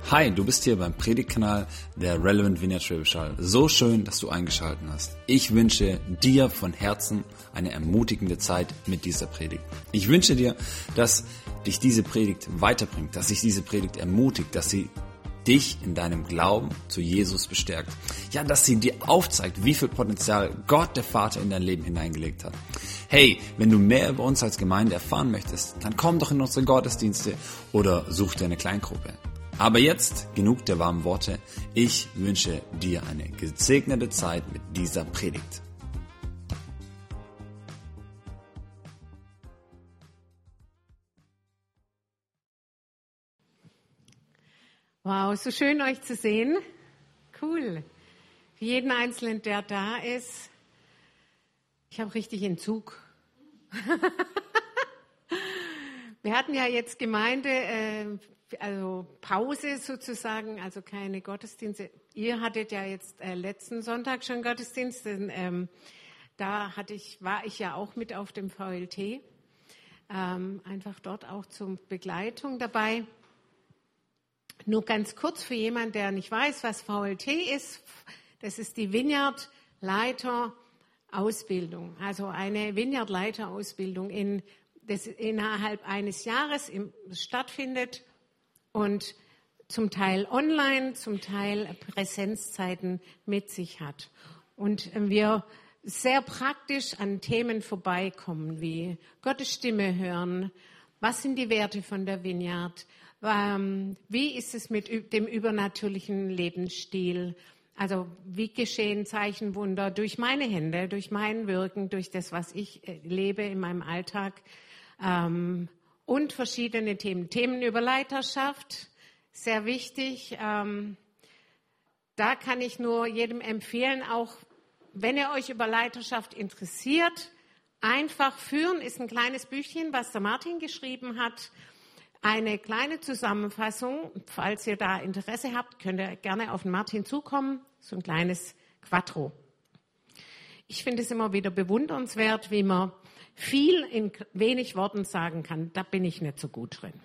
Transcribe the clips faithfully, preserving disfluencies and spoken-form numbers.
Hi, du bist hier beim Predigtkanal der Relevant Vineyard Schwäbisch Hall. So schön, dass du eingeschaltet hast. Ich wünsche dir von Herzen eine ermutigende Zeit mit dieser Predigt. Ich wünsche dir, dass dich diese Predigt weiterbringt, dass sich diese Predigt ermutigt, dass sie dich in deinem Glauben zu Jesus bestärkt. Ja, dass sie dir aufzeigt, wie viel Potenzial Gott, der Vater, in dein Leben hineingelegt hat. Hey, wenn du mehr über uns als Gemeinde erfahren möchtest, dann komm doch in unsere Gottesdienste oder such dir eine Kleingruppe. Aber jetzt genug der warmen Worte. Ich wünsche dir eine gesegnete Zeit mit dieser Predigt. Wow, so schön euch zu sehen. Cool. Für jeden Einzelnen, der da ist. Ich habe richtig Entzug. Wir hatten ja jetzt Gemeinde, äh, also Pause sozusagen, also keine Gottesdienste. Ihr hattet ja jetzt äh, letzten Sonntag schon Gottesdienst. Denn, ähm, da hatte ich, war ich ja auch mit auf dem V L T. Ähm, einfach dort auch zur Begleitung dabei. Nur ganz kurz für jemanden, der nicht weiß, was V L T ist. Das ist die Vineyard Leiter Ausbildung. Also eine Vineyard Leiter Ausbildung, in, das innerhalb eines Jahres im, stattfindet und zum Teil online, zum Teil Präsenzzeiten mit sich hat. Und wir sehr praktisch an Themen vorbeikommen, wie Gottes Stimme hören, was sind die Werte von der Vineyard, wie ist es mit dem übernatürlichen Lebensstil? Also wie geschehen Zeichenwunder durch meine Hände, durch mein Wirken, durch das, was ich lebe in meinem Alltag und verschiedene Themen. Themen über Leiterschaft, sehr wichtig. Da kann ich nur jedem empfehlen, auch wenn ihr euch über Leiterschaft interessiert, einfach führen ist ein kleines Büchchen, was der Martin geschrieben hat. Eine kleine Zusammenfassung, falls ihr da Interesse habt, könnt ihr gerne auf den Martin zukommen, so ein kleines Quattro. Ich finde es immer wieder bewundernswert, wie man viel in wenig Worten sagen kann. Da bin ich nicht so gut drin.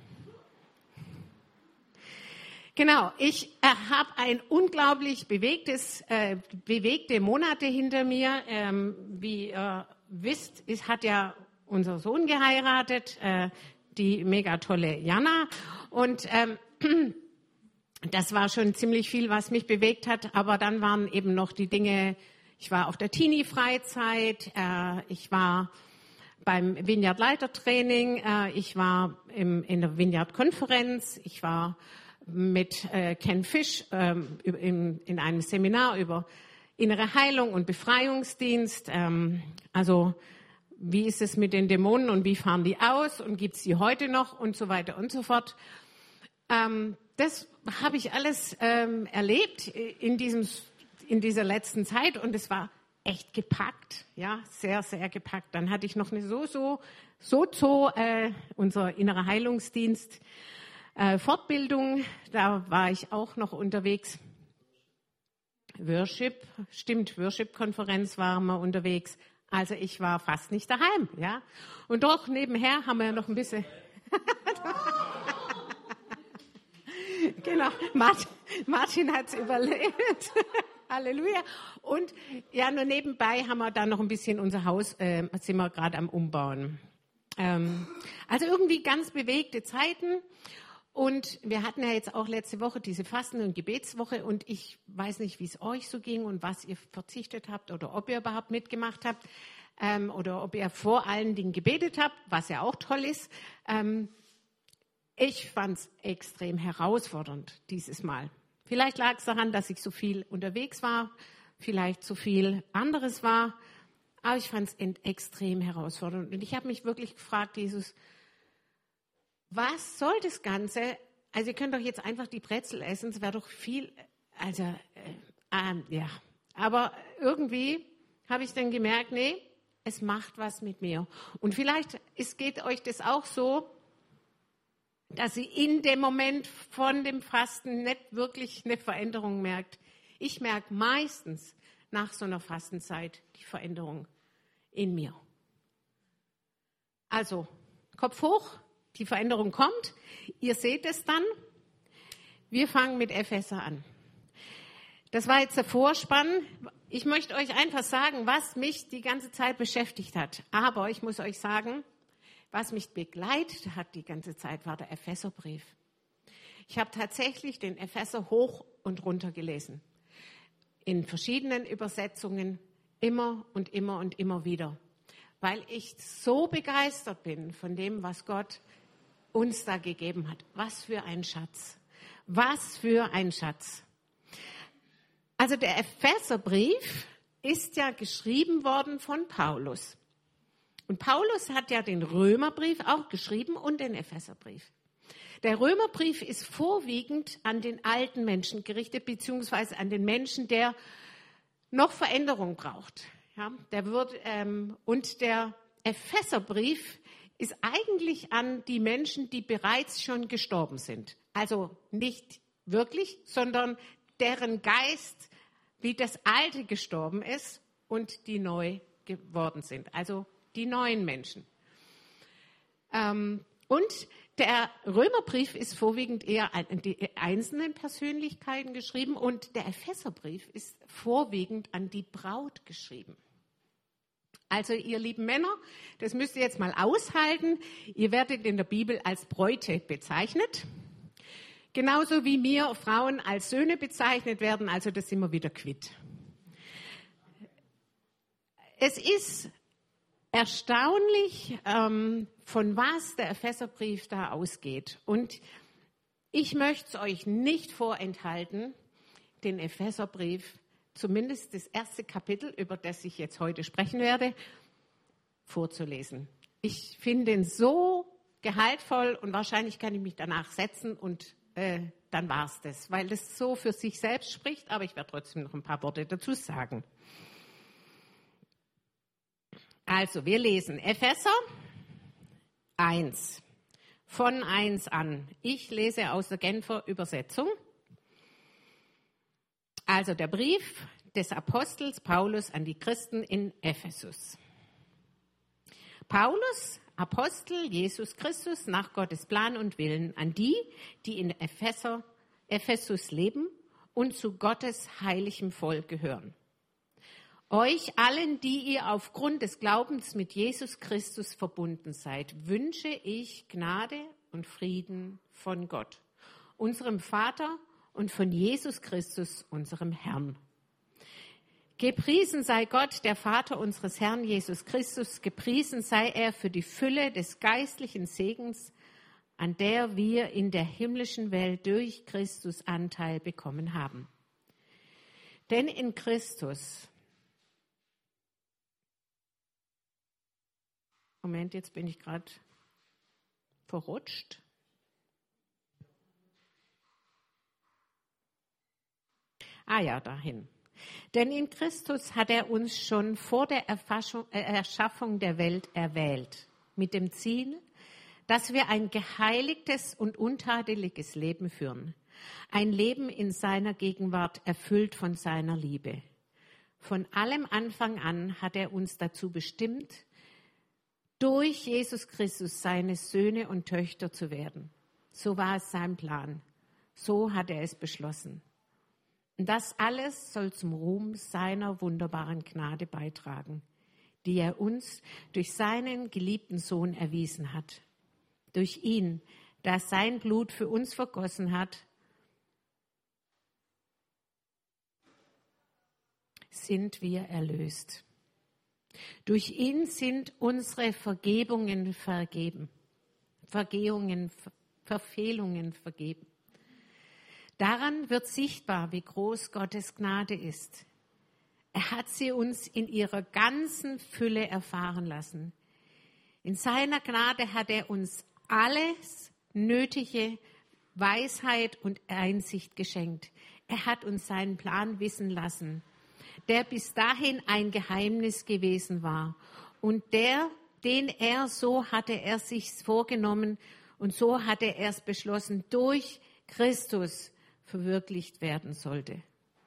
Genau, ich äh, habe ein unglaublich bewegtes, äh, bewegte Monate hinter mir. Ähm, wie ihr wisst, ist, hat ja unser Sohn geheiratet, äh, die mega tolle Jana. Und ähm, das war schon ziemlich viel, was mich bewegt hat. Aber dann waren eben noch die Dinge, ich war auf der Teenie-Freizeit, äh, ich war beim Vineyard-Leitertraining, äh, ich war im, in der Vineyard-Konferenz, ich war mit äh, Ken Fish ähm, in, in einem Seminar über innere Heilung und Befreiungsdienst. Ähm, also wie ist es mit den Dämonen und wie fahren die aus und gibt es die heute noch und so weiter und so fort. Ähm, das habe ich alles ähm, erlebt in, diesem, in dieser letzten Zeit und es war echt gepackt, ja, sehr, sehr gepackt. Dann hatte ich noch eine so, so, so, so, äh, unser innerer Heilungsdienst äh, Fortbildung, da war ich auch noch unterwegs. Worship, stimmt, Worship-Konferenz waren wir unterwegs. Also ich war fast nicht daheim, ja. Und doch nebenher haben wir noch ein bisschen. Genau, Martin, Martin hat es überlebt. Halleluja. Und ja, nur nebenbei haben wir dann noch ein bisschen unser Haus, äh, sind wir gerade am Umbauen. Ähm, also irgendwie ganz bewegte Zeiten. Und wir hatten ja jetzt auch letzte Woche diese Fasten- und Gebetswoche und ich weiß nicht, wie es euch so ging und was ihr verzichtet habt oder ob ihr überhaupt mitgemacht habt ähm, oder ob ihr vor allen Dingen gebetet habt, was ja auch toll ist. Ähm, ich fand es extrem herausfordernd dieses Mal. Vielleicht lag es daran, dass ich so viel unterwegs war, vielleicht so viel anderes war, aber ich fand es extrem herausfordernd. Und ich habe mich wirklich gefragt, Jesus, was soll das Ganze? Also ihr könnt doch jetzt einfach die Brezel essen, es wäre doch viel, also, äh, ähm, ja. Aber irgendwie habe ich dann gemerkt, nee, es macht was mit mir. Und vielleicht ist, geht euch das auch so, dass ihr in dem Moment von dem Fasten nicht wirklich eine Veränderung merkt. Ich merke meistens nach so einer Fastenzeit die Veränderung in mir. Also, Kopf hoch. Die Veränderung kommt. Ihr seht es dann. Wir fangen mit Epheser an. Das war jetzt der Vorspann. Ich möchte euch einfach sagen, was mich die ganze Zeit beschäftigt hat. Aber ich muss euch sagen, was mich begleitet hat die ganze Zeit, war der Epheserbrief. Ich habe tatsächlich den Epheser hoch und runter gelesen. In verschiedenen Übersetzungen, immer und immer und immer wieder. Weil ich so begeistert bin von dem, was Gott uns da gegeben hat. Was für ein Schatz. Was für ein Schatz. Also der Epheserbrief ist ja geschrieben worden von Paulus. Und Paulus hat ja den Römerbrief auch geschrieben und den Epheserbrief. Der Römerbrief ist vorwiegend an den alten Menschen gerichtet, beziehungsweise an den Menschen, der noch Veränderung braucht. Ja, der wird, ähm, und der Epheserbrief ist eigentlich an die Menschen, die bereits schon gestorben sind. Also nicht wirklich, sondern deren Geist wie das Alte gestorben ist und die neu geworden sind. Also die neuen Menschen. Ähm, und der Römerbrief ist vorwiegend eher an die einzelnen Persönlichkeiten geschrieben und der Epheserbrief ist vorwiegend an die Braut geschrieben. Also ihr lieben Männer, das müsst ihr jetzt mal aushalten. Ihr werdet in der Bibel als Bräute bezeichnet. Genauso wie wir Frauen als Söhne bezeichnet werden, also das sind wir wieder quitt. Es ist erstaunlich, ähm, von was der Epheserbrief da ausgeht. Und ich möchte es euch nicht vorenthalten, den Epheserbrief, zumindest das erste Kapitel, über das ich jetzt heute sprechen werde, vorzulesen. Ich finde ihn so gehaltvoll und wahrscheinlich kann ich mich danach setzen und äh, dann war es das, weil das so für sich selbst spricht, aber ich werde trotzdem noch ein paar Worte dazu sagen. Also, wir lesen Epheser eins, von eins an. Ich lese aus der Genfer Übersetzung. Also der Brief des Apostels Paulus an die Christen in Ephesus. Paulus, Apostel Jesus Christus nach Gottes Plan und Willen, an die, die in Epheser, Ephesus leben und zu Gottes heiligem Volk gehören. Euch allen, die ihr aufgrund des Glaubens mit Jesus Christus verbunden seid, wünsche ich Gnade und Frieden von Gott, unserem Vater und von Jesus Christus, unserem Herrn. Gepriesen sei Gott, der Vater unseres Herrn Jesus Christus, gepriesen sei er für die Fülle des geistlichen Segens, an der wir in der himmlischen Welt durch Christus Anteil bekommen haben. Denn in Christus, Moment, jetzt bin ich gerade verrutscht. Ah ja, dahin. Denn in Christus hat er uns schon vor der Erfassung, äh, Erschaffung der Welt erwählt, mit dem Ziel, dass wir ein geheiligtes und untadeliges Leben führen. Ein Leben in seiner Gegenwart, erfüllt von seiner Liebe. Von allem Anfang an hat er uns dazu bestimmt, durch Jesus Christus seine Söhne und Töchter zu werden. So war es sein Plan. So hat er es beschlossen. Und das alles soll zum Ruhm seiner wunderbaren Gnade beitragen, die er uns durch seinen geliebten Sohn erwiesen hat. Durch ihn, der sein Blut für uns vergossen hat, sind wir erlöst. Durch ihn sind unsere Vergebungen vergeben, Vergehungen, Verfehlungen vergeben. Daran wird sichtbar, wie groß Gottes Gnade ist. Er hat sie uns in ihrer ganzen Fülle erfahren lassen. In seiner Gnade hat er uns alles nötige Weisheit und Einsicht geschenkt. Er hat uns seinen Plan wissen lassen, der bis dahin ein Geheimnis gewesen war und der, den er, so hatte er sich vorgenommen und so hatte er es beschlossen, durch Christus verwirklicht werden sollte.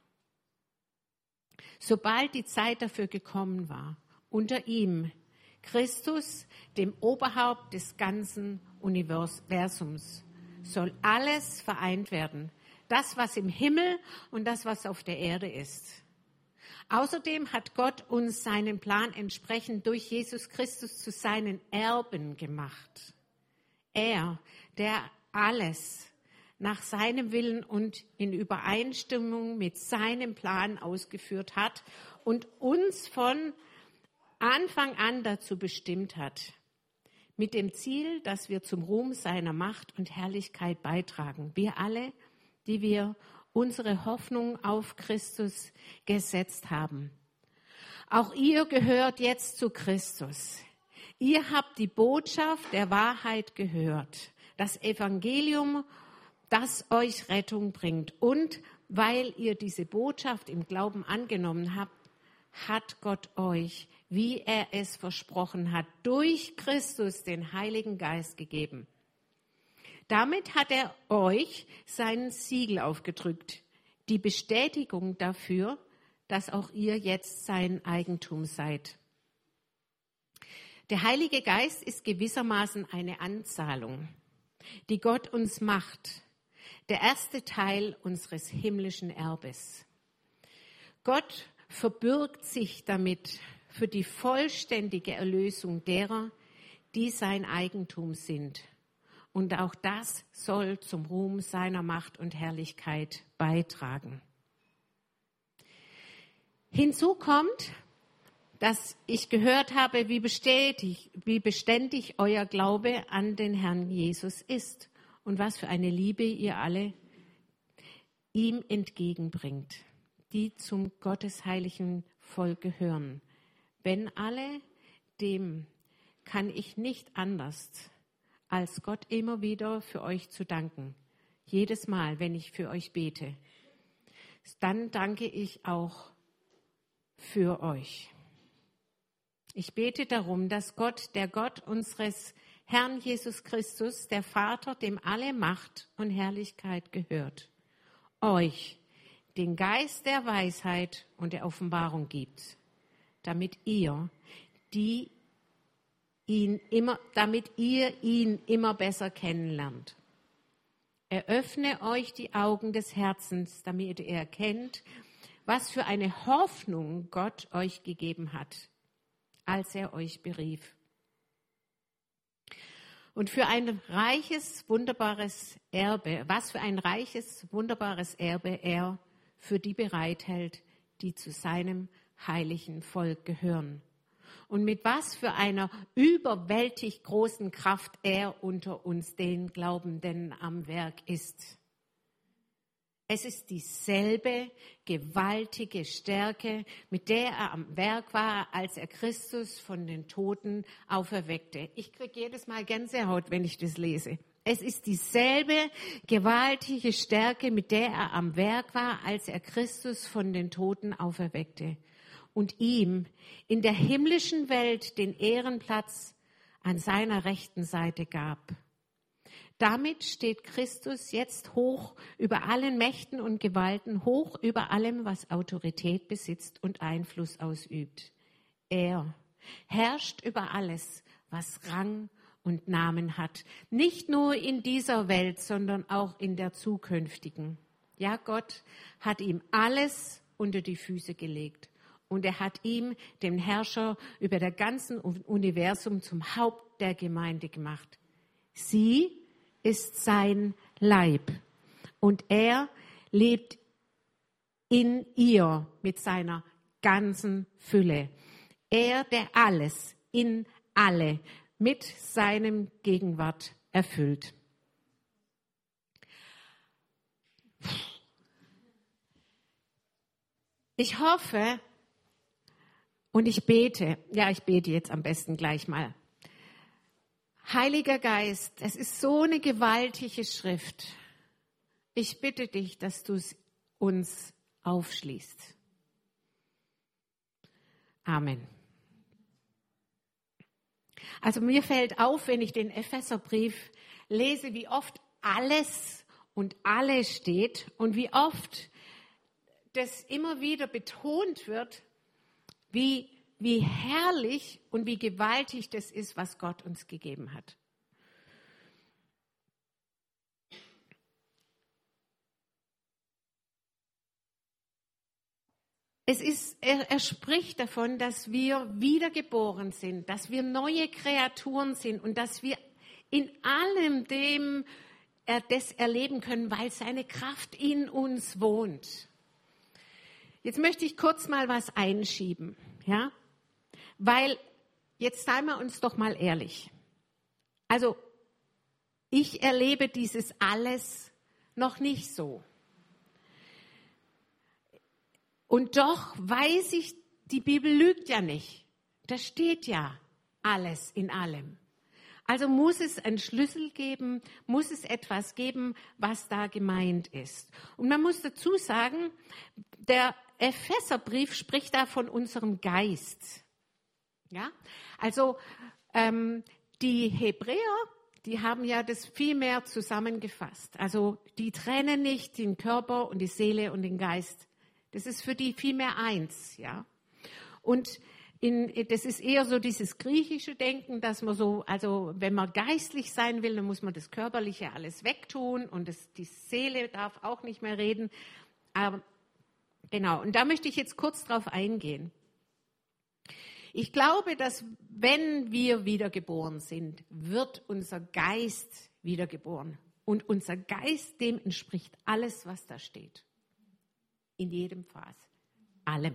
Sobald die Zeit dafür gekommen war, unter ihm, Christus, dem Oberhaupt des ganzen Universums, soll alles vereint werden, das, was im Himmel und das, was auf der Erde ist. Außerdem hat Gott uns seinen Plan entsprechend durch Jesus Christus zu seinen Erben gemacht. Er, der alles nach seinem Willen und in Übereinstimmung mit seinem Plan ausgeführt hat und uns von Anfang an dazu bestimmt hat, mit dem Ziel, dass wir zum Ruhm seiner Macht und Herrlichkeit beitragen. Wir alle, die wir unsere Hoffnung auf Christus gesetzt haben. Auch ihr gehört jetzt zu Christus. Ihr habt die Botschaft der Wahrheit gehört, das Evangelium, das euch Rettung bringt. Und weil ihr diese Botschaft im Glauben angenommen habt, hat Gott euch, wie er es versprochen hat, durch Christus den Heiligen Geist gegeben. Damit hat er euch sein Siegel aufgedrückt, die Bestätigung dafür, dass auch ihr jetzt sein Eigentum seid. Der Heilige Geist ist gewissermaßen eine Anzahlung, die Gott uns macht, der erste Teil unseres himmlischen Erbes. Gott verbürgt sich damit für die vollständige Erlösung derer, die sein Eigentum sind. Und auch das soll zum Ruhm seiner Macht und Herrlichkeit beitragen. Hinzu kommt, dass ich gehört habe, wie beständig, wie beständig euer Glaube an den Herrn Jesus ist und was für eine Liebe ihr alle ihm entgegenbringt, die zum gottesheiligen Volk gehören. Wenn alle, dem kann ich nicht anders, als Gott immer wieder für euch zu danken. Jedes Mal, wenn ich für euch bete, dann danke ich auch für euch. Ich bete darum, dass Gott, der Gott unseres Herrn Jesus Christus, der Vater, dem alle Macht und Herrlichkeit gehört, euch den Geist der Weisheit und der Offenbarung gibt, damit ihr die ihn immer, damit ihr ihn immer besser kennenlernt. Eröffne euch die Augen des Herzens, damit ihr erkennt, was für eine Hoffnung Gott euch gegeben hat, als er euch berief. Und für ein reiches, wunderbares Erbe, was für ein reiches, wunderbares Erbe er für die bereithält, die zu seinem heiligen Volk gehören. Und mit was für einer überwältig großen Kraft er unter uns, den Glaubenden, am Werk ist. Es ist dieselbe gewaltige Stärke, mit der er am Werk war, als er Christus von den Toten auferweckte. Ich kriege jedes Mal Gänsehaut, wenn ich das lese. Es ist dieselbe gewaltige Stärke, mit der er am Werk war, als er Christus von den Toten auferweckte und ihm in der himmlischen Welt den Ehrenplatz an seiner rechten Seite gab. Damit steht Christus jetzt hoch über allen Mächten und Gewalten, hoch über allem, was Autorität besitzt und Einfluss ausübt. Er herrscht über alles, was Rang und Namen hat. Nicht nur in dieser Welt, sondern auch in der zukünftigen. Ja, Gott hat ihm alles unter die Füße gelegt. Und er hat ihm, dem Herrscher über das ganze Universum, zum Haupt der Gemeinde gemacht. Sie ist sein Leib und er lebt in ihr mit seiner ganzen Fülle. Er, der alles in alle mit seinem Gegenwart erfüllt. Ich hoffe und ich bete, ja, ich bete jetzt am besten gleich mal. Heiliger Geist, es ist so eine gewaltige Schrift. Ich bitte dich, dass du es uns aufschließt. Amen. Also mir fällt auf, wenn ich den Epheserbrief lese, wie oft alles und alle steht und wie oft das immer wieder betont wird, wie Wie herrlich und wie gewaltig das ist, was Gott uns gegeben hat. es ist, er, er spricht davon, dass wir wiedergeboren sind, dass wir neue Kreaturen sind und dass wir in allem dem er das erleben können, weil seine Kraft in uns wohnt. Jetzt möchte ich kurz mal was einschieben, ja, weil jetzt seien wir uns doch mal ehrlich. Also ich erlebe dieses alles noch nicht so. Und doch weiß ich, die Bibel lügt ja nicht. Da steht ja alles in allem. Also muss es einen Schlüssel geben, muss es etwas geben, was da gemeint ist. Und man muss dazu sagen, der Epheserbrief spricht da von unserem Geist. Ja? Also ähm, die Hebräer, die haben ja das viel mehr zusammengefasst. Also die trennen nicht den Körper und die Seele und den Geist. Das ist für die viel mehr eins. Ja? Und In, das ist eher so dieses griechische Denken, dass man so, also wenn man geistlich sein will, dann muss man das Körperliche alles wegtun und das, die Seele darf auch nicht mehr reden. Aber, genau, und da möchte ich jetzt kurz drauf eingehen. Ich glaube, dass wenn wir wiedergeboren sind, wird unser Geist wiedergeboren. Und unser Geist, dem entspricht alles, was da steht. In jedem Fall. Allem.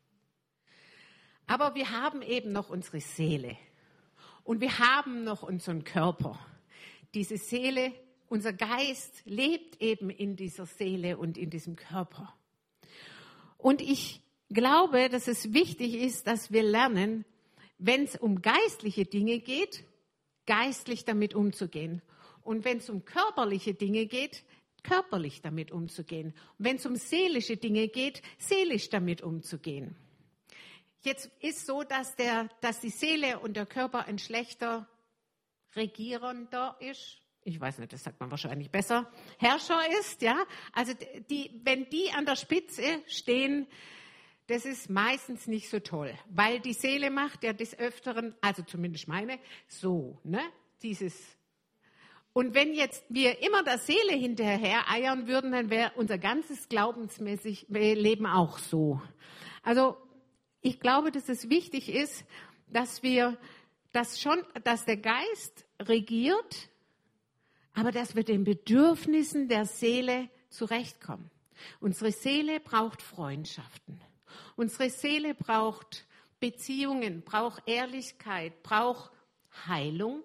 Aber wir haben eben noch unsere Seele und wir haben noch unseren Körper. Diese Seele, unser Geist lebt eben in dieser Seele und in diesem Körper. Und ich glaube, dass es wichtig ist, dass wir lernen, wenn es um geistliche Dinge geht, geistlich damit umzugehen. Und wenn es um körperliche Dinge geht, körperlich damit umzugehen. Und wenn es um seelische Dinge geht, seelisch damit umzugehen. Jetzt ist so, dass, der, dass die Seele und der Körper ein schlechter Regierender ist. Ich weiß nicht, das sagt man wahrscheinlich besser. Herrscher ist, ja. Also die, wenn die an der Spitze stehen, das ist meistens nicht so toll, weil die Seele macht ja des Öfteren, also zumindest meine, so, ne, dieses. Und wenn jetzt wir immer der Seele hinterher eiern würden, dann wäre unser ganzes glaubensmäßig Leben auch so. Also ich glaube, dass es wichtig ist, dass wir das schon, dass der Geist regiert, aber dass wir den Bedürfnissen der Seele zurechtkommen. Unsere Seele braucht Freundschaften. Unsere Seele braucht Beziehungen, braucht Ehrlichkeit, braucht Heilung,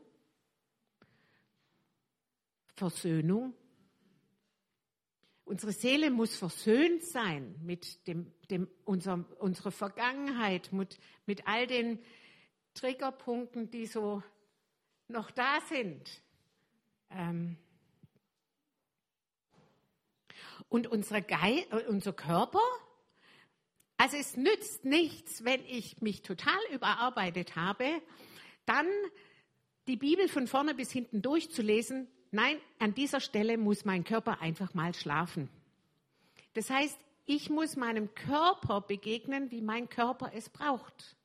Versöhnung. Unsere Seele muss versöhnt sein mit dem, dem, unser, unserer Vergangenheit, mit, mit all den Triggerpunkten, die so noch da sind. Ähm und unsere Ge- unser Körper, also es nützt nichts, wenn ich mich total überarbeitet habe, dann die Bibel von vorne bis hinten durchzulesen. Nein, an dieser Stelle muss mein Körper einfach mal schlafen. Das heißt, ich muss meinem Körper begegnen, wie mein Körper es braucht.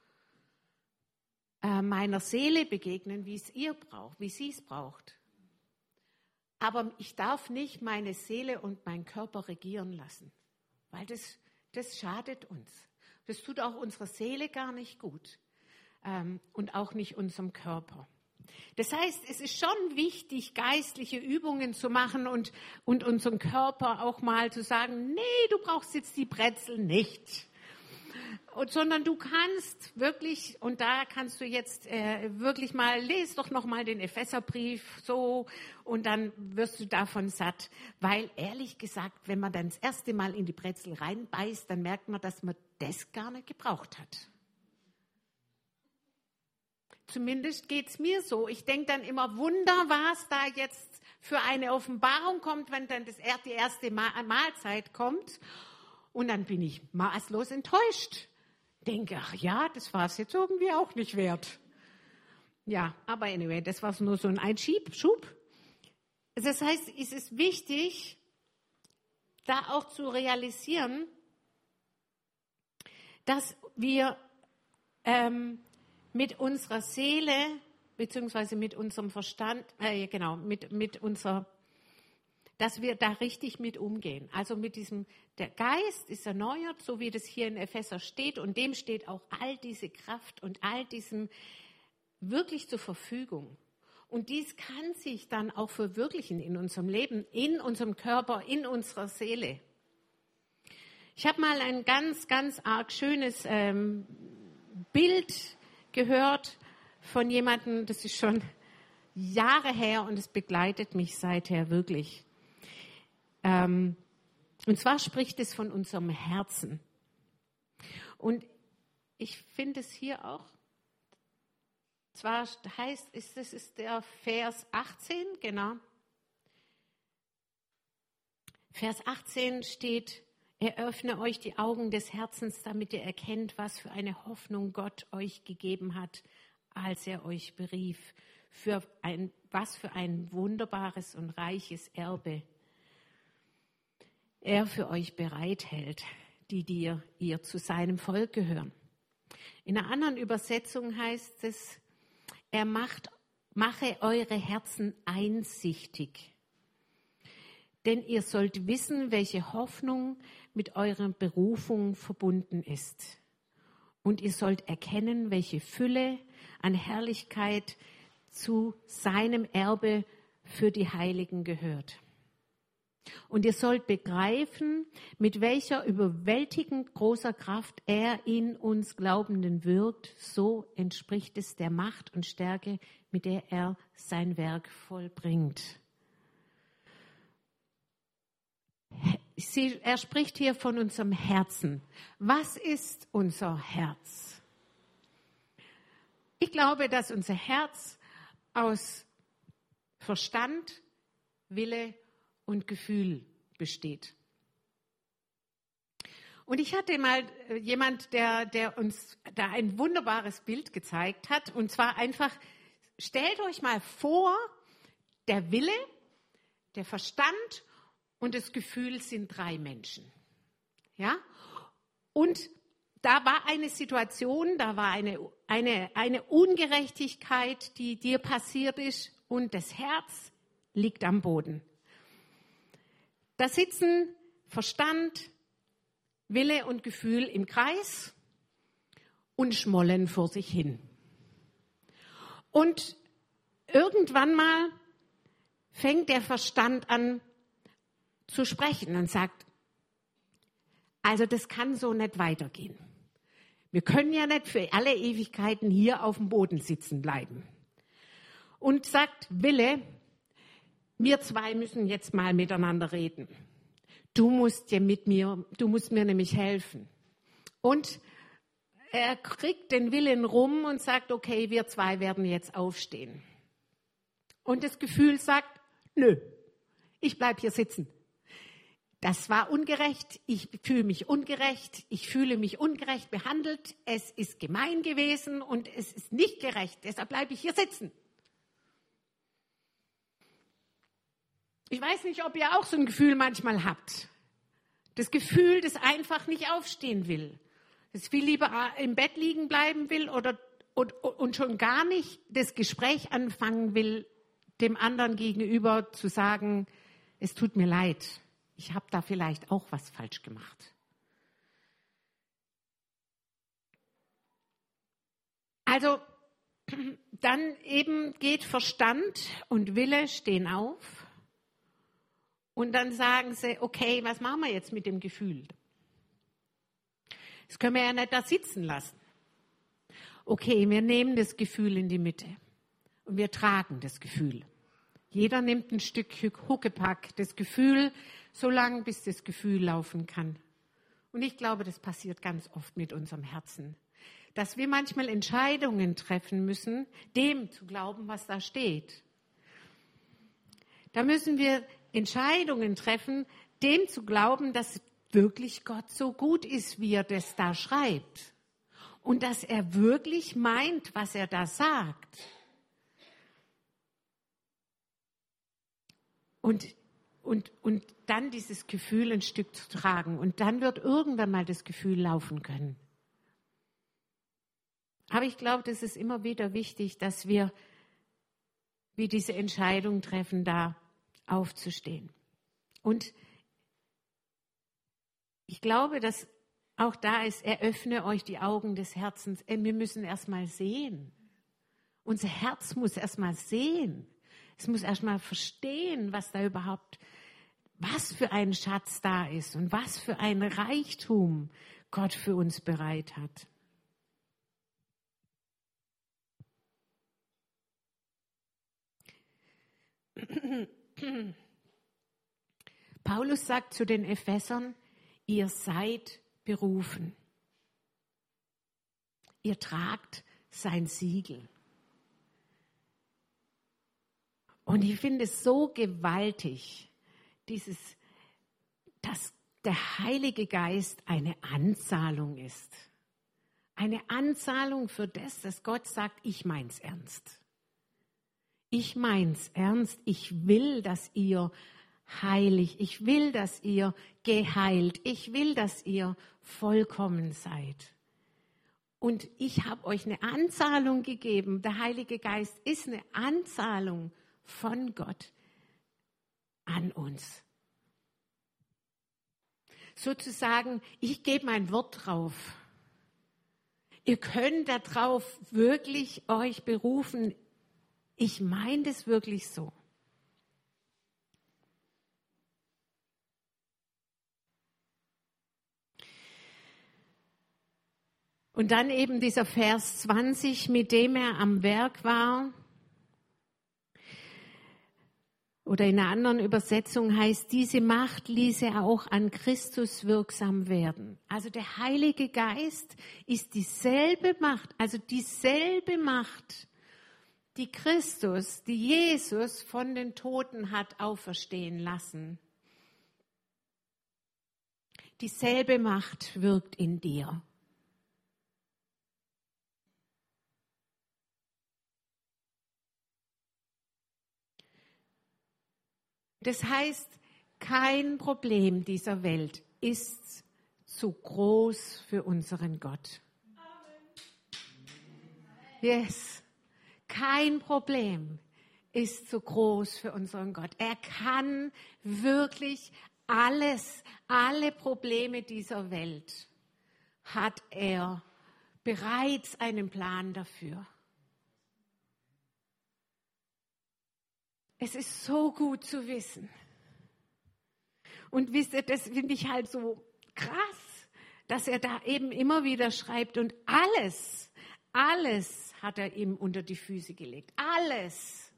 Äh, meiner Seele begegnen, wie es ihr braucht, wie sie es braucht. Aber ich darf nicht meine Seele und meinen Körper regieren lassen, weil das, das schadet uns. Das tut auch unserer Seele gar nicht gut ähm, und auch nicht unserem Körper. Das heißt, es ist schon wichtig, geistliche Übungen zu machen und, und unseren Körper auch mal zu sagen, nee, du brauchst jetzt die Brezel nicht. Und, sondern du kannst wirklich, und da kannst du jetzt äh, wirklich mal, lese doch nochmal den Epheserbrief so und dann wirst du davon satt. Weil ehrlich gesagt, wenn man dann das erste Mal in die Brezel reinbeißt, dann merkt man, dass man das gar nicht gebraucht hat. Zumindest geht es mir so. Ich denke dann immer, Wunder, was da jetzt für eine Offenbarung kommt, wenn dann das, die erste Mahlzeit kommt. Und dann bin ich maßlos enttäuscht. Denke, ach ja, das war es jetzt irgendwie auch nicht wert. Ja, aber anyway, das war nur so ein Einschub. Das heißt, es ist wichtig, da auch zu realisieren, dass wir ähm, mit unserer Seele, beziehungsweise mit unserem Verstand, äh, genau, mit, mit unserer, dass wir da richtig mit umgehen. Also mit diesem, der Geist ist erneuert, so wie das hier in Epheser steht, und dem steht auch all diese Kraft und all diesem wirklich zur Verfügung. Und dies kann sich dann auch verwirklichen in unserem Leben, in unserem Körper, in unserer Seele. Ich habe mal ein ganz, ganz arg schönes ähm, Bild gehört von jemandem, das ist schon Jahre her und es begleitet mich seither wirklich. Ähm, und zwar spricht es von unserem Herzen. Und ich finde es hier auch, zwar heißt es, das ist der Vers achtzehn, genau. Vers achtzehn steht: Eröffne euch die Augen des Herzens, damit ihr erkennt, was für eine Hoffnung Gott euch gegeben hat, als er euch berief. Für ein, was für ein wunderbares und reiches Erbe er für euch bereithält, die dir ihr zu seinem Volk gehören. In einer anderen Übersetzung heißt es: Er macht, mache eure Herzen einsichtig. Denn ihr sollt wissen, welche Hoffnung mit eurer Berufung verbunden ist. Und ihr sollt erkennen, welche Fülle an Herrlichkeit zu seinem Erbe für die Heiligen gehört. Und ihr sollt begreifen, mit welcher überwältigend großer Kraft er in uns Glaubenden wirkt. So entspricht es der Macht und Stärke, mit der er sein Werk vollbringt. Sie, er spricht hier von unserem Herzen. Was ist unser Herz? Ich glaube, dass unser Herz aus Verstand, Wille und Gefühl besteht. Und ich hatte mal jemand, der, der uns da ein wunderbares Bild gezeigt hat. Und zwar einfach, stellt euch mal vor, der Wille, der Verstand und das Gefühl sind drei Menschen. Ja? Und da war eine Situation, da war eine, eine, eine Ungerechtigkeit, die dir passiert ist, und das Herz liegt am Boden. Da sitzen Verstand, Wille und Gefühl im Kreis und schmollen vor sich hin. Und irgendwann mal fängt der Verstand an zu sprechen und sagt: Also das kann so nicht weitergehen. Wir können ja nicht für alle Ewigkeiten hier auf dem Boden sitzen bleiben. Und sagt Wille: Wir zwei müssen jetzt mal miteinander reden. Du musst ja mit mir, du musst mir nämlich helfen. Und er kriegt den Willen rum und sagt: Okay, wir zwei werden jetzt aufstehen. Und das Gefühl sagt: Nö, ich bleib hier sitzen. Das war ungerecht, ich fühle mich ungerecht, ich fühle mich ungerecht behandelt, es ist gemein gewesen und es ist nicht gerecht, deshalb bleibe ich hier sitzen. Ich weiß nicht, ob ihr auch so ein Gefühl manchmal habt. Das Gefühl, das einfach nicht aufstehen will. Das viel lieber im Bett liegen bleiben will oder, und, und schon gar nicht das Gespräch anfangen will, dem anderen gegenüber zu sagen: Es tut mir leid. Ich habe da vielleicht auch was falsch gemacht. Also dann eben geht Verstand und Wille stehen auf und dann sagen sie: Okay, was machen wir jetzt mit dem Gefühl? Das können wir ja nicht da sitzen lassen. Okay, wir nehmen das Gefühl in die Mitte und wir tragen das Gefühl. Jeder nimmt ein Stück Huckepack, das Gefühl, so lange, bis das Gefühl laufen kann. Und ich glaube, das passiert ganz oft mit unserem Herzen, dass wir manchmal Entscheidungen treffen müssen, dem zu glauben, was da steht. Da müssen wir Entscheidungen treffen, dem zu glauben, dass wirklich Gott so gut ist, wie er das da schreibt. Und dass er wirklich meint, was er da sagt. Und, und, und dann dieses Gefühl ein Stück zu tragen. Und dann wird irgendwann mal das Gefühl laufen können. Aber ich glaube, das ist immer wieder wichtig, dass wir wie diese Entscheidung treffen, da aufzustehen. Und ich glaube, dass auch da ist, eröffne euch die Augen des Herzens. Wir müssen erst mal sehen. Unser Herz muss erst mal sehen. Es muss erst mal verstehen, was da überhaupt, was für ein Schatz da ist und was für ein Reichtum Gott für uns bereit hat. Paulus sagt zu den Ephesern, ihr seid berufen. Ihr tragt sein Siegel. Und ich finde es so gewaltig, dieses, dass der Heilige Geist eine Anzahlung ist. Eine Anzahlung für das, dass Gott sagt, ich mein's ernst. Ich mein's ernst. Ich will, dass ihr heilig, ich will, dass ihr geheilt, ich will, dass ihr vollkommen seid. Und ich habe euch eine Anzahlung gegeben. Der Heilige Geist ist eine Anzahlung von Gott an uns. Sozusagen, ich gebe mein Wort drauf. Ihr könnt darauf wirklich euch berufen. Ich meine das wirklich so. Und dann eben dieser Vers zwanzig, mit dem er am Werk war. Oder in einer anderen Übersetzung heißt, diese Macht ließ er auch an Christus wirksam werden. Also der Heilige Geist ist dieselbe Macht, also dieselbe Macht, die Christus, die Jesus von den Toten hat auferstehen lassen. Dieselbe Macht wirkt in dir. Das heißt, kein Problem dieser Welt ist zu groß für unseren Gott. Yes. Kein Problem ist zu groß für unseren Gott. Er kann wirklich alles, alle Probleme dieser Welt hat er bereits einen Plan dafür. Es ist so gut zu wissen. Und wisst ihr, das finde ich halt so krass, dass er da eben immer wieder schreibt und alles, alles hat er ihm unter die Füße gelegt. Alles.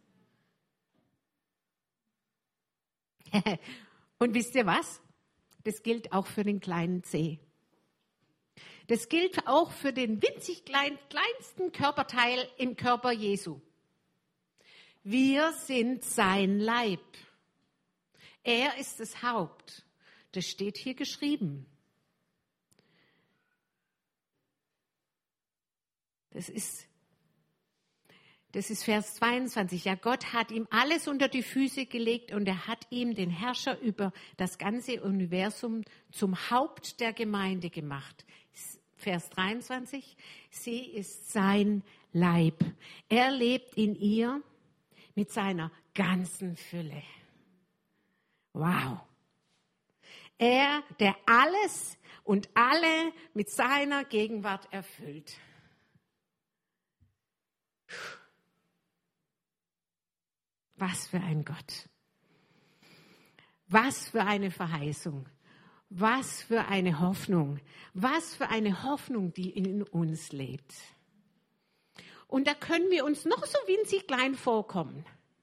Und wisst ihr was? Das gilt auch für den kleinen Zeh. Das gilt auch für den winzig klein, kleinsten Körperteil im Körper Jesu. Wir sind sein Leib. Er ist das Haupt. Das steht hier geschrieben. Das ist, das ist Vers zweiundzwanzig. Ja, Gott hat ihm alles unter die Füße gelegt und er hat ihm den Herrscher über das ganze Universum zum Haupt der Gemeinde gemacht. Vers dreiundzwanzig. Sie ist sein Leib. Er lebt in ihr mit seiner ganzen Fülle. Wow. Er, der alles und alle mit seiner Gegenwart erfüllt. Was für ein Gott. Was für eine Verheißung. Was für eine Hoffnung. Was für eine Hoffnung, die in uns lebt. Und da können wir uns noch so winzig klein vorkommen.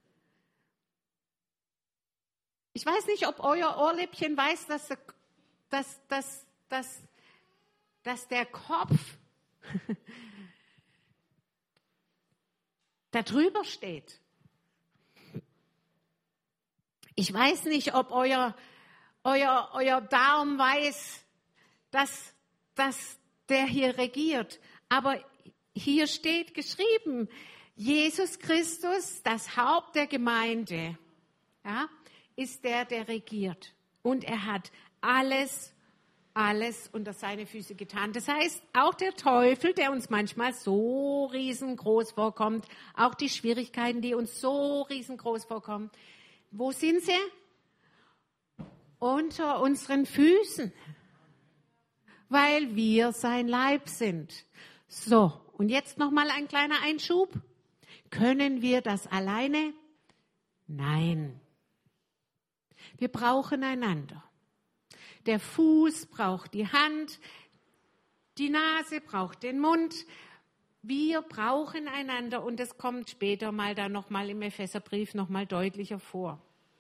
Ich weiß nicht, ob euer Ohrläppchen weiß, dass, dass, dass, dass, dass der Kopf da drüber steht. Ich weiß nicht, ob euer, euer, euer Darm weiß, dass, dass der hier regiert. Aber hier steht geschrieben, Jesus Christus, das Haupt der Gemeinde, ja, ist der, der regiert. Und er hat alles, alles unter seine Füße getan. Das heißt, auch der Teufel, der uns manchmal so riesengroß vorkommt, auch die Schwierigkeiten, die uns so riesengroß vorkommen, wo sind sie? unter unseren Füßen, weil wir sein Leib sind. So, und jetzt nochmal ein kleiner Einschub. Können wir das alleine? Nein. Wir brauchen einander. Der Fuß braucht die Hand, die Nase braucht den Mund. Wir brauchen einander und das kommt später mal dann nochmal im Epheserbrief nochmal deutlicher vor.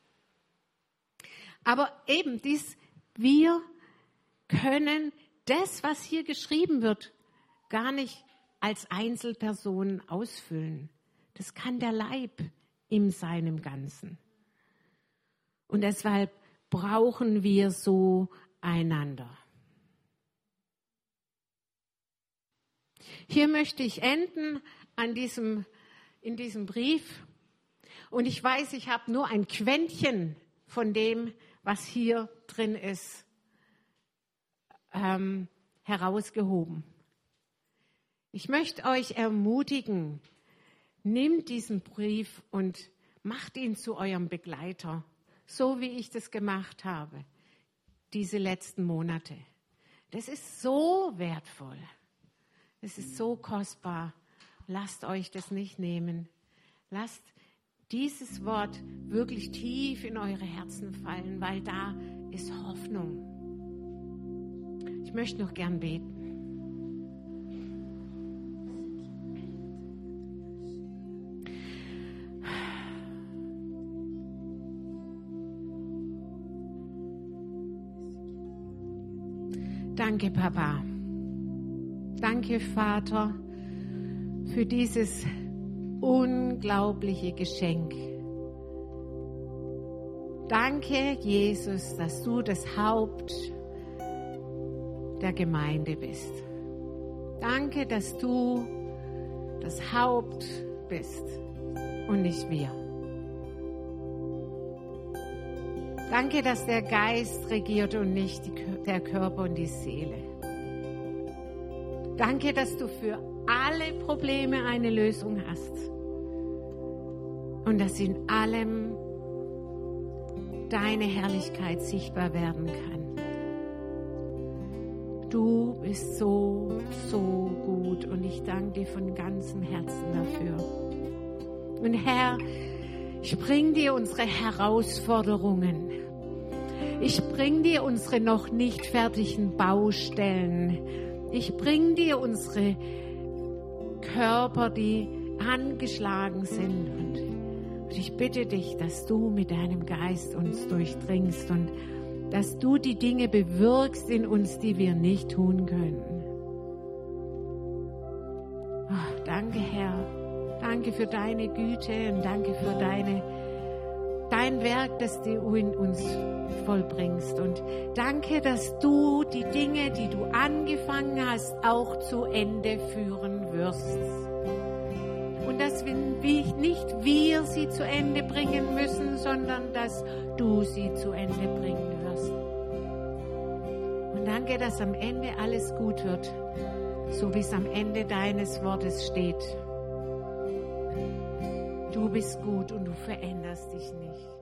Aber eben dies, wir können das, was hier geschrieben wird, gar nicht als Einzelpersonen ausfüllen. Das kann der Leib in seinem Ganzen. Und deshalb brauchen wir so einander. Hier möchte ich enden an diesem, in diesem Brief. Und ich weiß, ich habe nur ein Quäntchen von dem, was hier drin ist, ähm, herausgehoben. Ich möchte euch ermutigen, nehmt diesen Brief und macht ihn zu eurem Begleiter, so wie ich das gemacht habe, diese letzten Monate. Das ist so wertvoll. Es ist so kostbar. Lasst euch das nicht nehmen. Lasst dieses Wort wirklich tief in eure Herzen fallen, weil da ist Hoffnung. Ich möchte noch gern beten. Danke, Papa. Danke, Vater, für dieses unglaubliche Geschenk. Danke, Jesus, dass du das Haupt der Gemeinde bist. Danke, dass du das Haupt bist und nicht wir. Danke, dass der Geist regiert und nicht die, der Körper und die Seele. Danke, dass du für alle Probleme eine Lösung hast und dass in allem deine Herrlichkeit sichtbar werden kann. Du bist so, so gut und ich danke dir von ganzem Herzen dafür. Und Herr, ich bring dir unsere Herausforderungen. Ich bring dir unsere noch nicht fertigen Baustellen. Ich bring dir unsere Körper, die angeschlagen sind. Und ich bitte dich, dass du mit deinem Geist uns durchdringst und dass du die Dinge bewirkst in uns, die wir nicht tun können. Oh, danke, Herr. Danke für deine Güte und danke für deine, dein Werk, das du in uns vollbringst. Und danke, dass du die Dinge, die du angefangen hast, auch zu Ende führen wirst. Und dass wir nicht wir sie zu Ende bringen müssen, sondern dass du sie zu Ende bringen wirst. Und danke, dass am Ende alles gut wird, so wie es am Ende deines Wortes steht. Du bist gut und du veränderst dich nicht.